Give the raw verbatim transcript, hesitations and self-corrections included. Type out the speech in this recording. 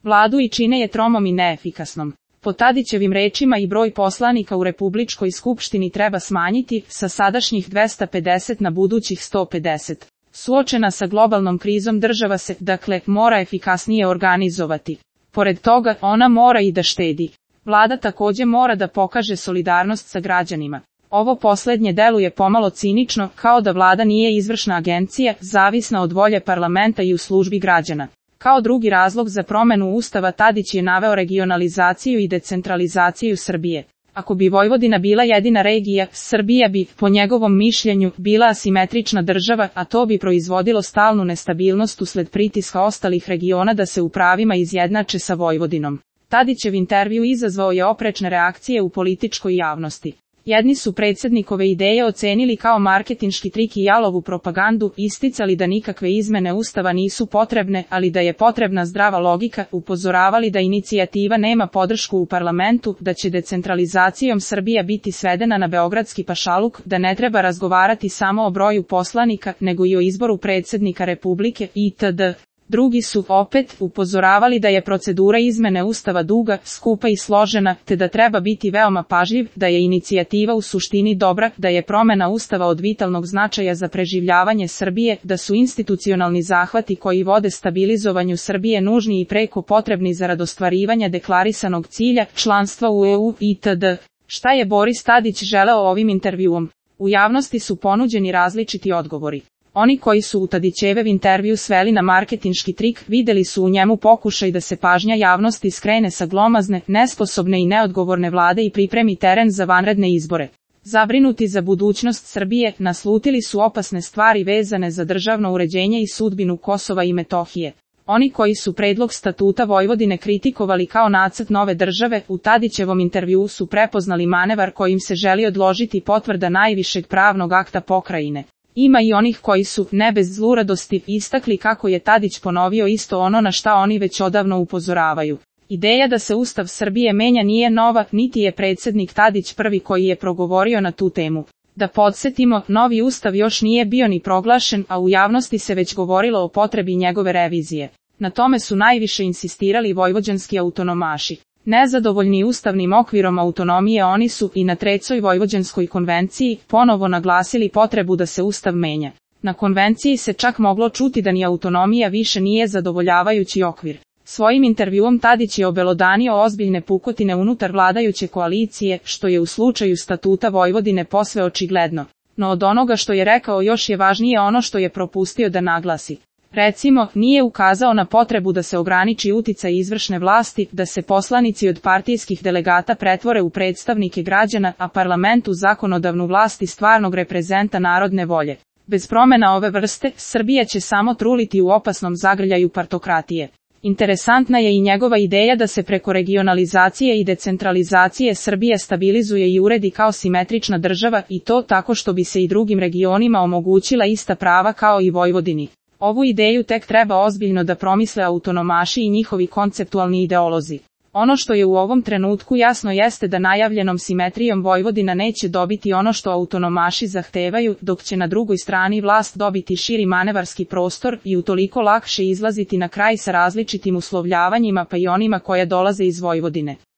Vladu i čine je tromom i neefikasnom. Po Tadićevim rečima i broj poslanika u Republičkoj skupštini treba smanjiti sa sadašnjih dvesta pedeset na budućih sto pedeset. Suočena sa globalnom krizom država se, dakle, mora efikasnije organizovati. Pored toga, ona mora i da štedi. Vlada takođe mora da pokaže solidarnost sa građanima. Ovo poslednje deluje pomalo cinično, kao da vlada nije izvršna agencija, zavisna od volje parlamenta i u službi građana. Kao drugi razlog za promenu Ustava Tadić je naveo regionalizaciju i decentralizaciju Srbije. Ako bi Vojvodina bila jedina regija, Srbija bi, po njegovom mišljenju, bila asimetrična država, a to bi proizvodilo stalnu nestabilnost usled pritiska ostalih regiona da se u pravima izjednače sa Vojvodinom. Tadićev intervju izazvao je oprečne reakcije u političkoj javnosti. Jedni su predsjednikove ideje ocenili kao marketinški trik i jalovu propagandu, isticali da nikakve izmene Ustava nisu potrebne, ali da je potrebna zdrava logika, upozoravali da inicijativa nema podršku u parlamentu, da će decentralizacijom Srbija biti svedena na beogradski pašaluk, da ne treba razgovarati samo o broju poslanika, nego i o izboru predsjednika Republike, itd. Drugi su, opet, upozoravali da je procedura izmene Ustava duga, skupa i složena, te da treba biti veoma pažljiv, da je inicijativa u suštini dobra, da je promena Ustava od vitalnog značaja za preživljavanje Srbije, da su institucionalni zahvati koji vode stabilizovanju Srbije nužni i preko potrebni zarad ostvarivanja deklarisanog cilja, članstva u E U, itd. Šta je Boris Tadić želeo ovim intervjuom? U javnosti su ponuđeni različiti odgovori. Oni koji su u Tadićev intervju sveli na marketinški trik, videli su u njemu pokušaj da se pažnja javnosti skrene sa glomazne, nesposobne i neodgovorne vlade i pripremi teren za vanredne izbore. Zabrinuti za budućnost Srbije, naslutili su opasne stvari vezane za državno uređenje i sudbinu Kosova i Metohije. Oni koji su predlog statuta Vojvodine kritikovali kao nacrt nove države, u Tadićevom intervjuu su prepoznali manevar kojim se želi odložiti potvrda najvišeg pravnog akta pokrajine. Ima i onih koji su, ne bez zluradosti, istakli kako je Tadić ponovio isto ono na šta oni već odavno upozoravaju. Ideja da se Ustav Srbije menja nije nova, niti je predsjednik Tadić prvi koji je progovorio na tu temu. Da podsjetimo, novi Ustav još nije bio ni proglašen, a u javnosti se već govorilo o potrebi njegove revizije. Na tome su najviše insistirali vojvođanski autonomaši. Nezadovoljni ustavnim okvirom autonomije oni su, i na trećoj Vojvođanskoj konvenciji, ponovo naglasili potrebu da se Ustav menja. Na konvenciji se čak moglo čuti da ni autonomija više nije zadovoljavajući okvir. Svojim intervjuom Tadić je obelodanio ozbiljne pukotine unutar vladajuće koalicije, što je u slučaju statuta Vojvodine posve očigledno. No od onoga što je rekao još je važnije ono što je propustio da naglasi. Recimo, nije ukazao na potrebu da se ograniči uticaj izvršne vlasti, da se poslanici od partijskih delegata pretvore u predstavnike građana, a parlament u zakonodavnu vlast i stvarnog reprezenta narodne volje. Bez promjena ove vrste, Srbija će samo truliti u opasnom zagrljaju partokratije. Interesantna je i njegova ideja da se preko regionalizacije i decentralizacije Srbije stabilizuje i uredi kao simetrična država, i to tako što bi se i drugim regionima omogućila ista prava kao i Vojvodini. Ovu ideju tek treba ozbiljno da promisle autonomaši i njihovi konceptualni ideolozi. Ono što je u ovom trenutku jasno jeste da najavljenom simetrijom Vojvodina neće dobiti ono što autonomaši zahtevaju, dok će na drugoj strani vlast dobiti širi manevarski prostor i utoliko lakše izlaziti na kraj sa različitim uslovljavanjima pa i onima koja dolaze iz Vojvodine.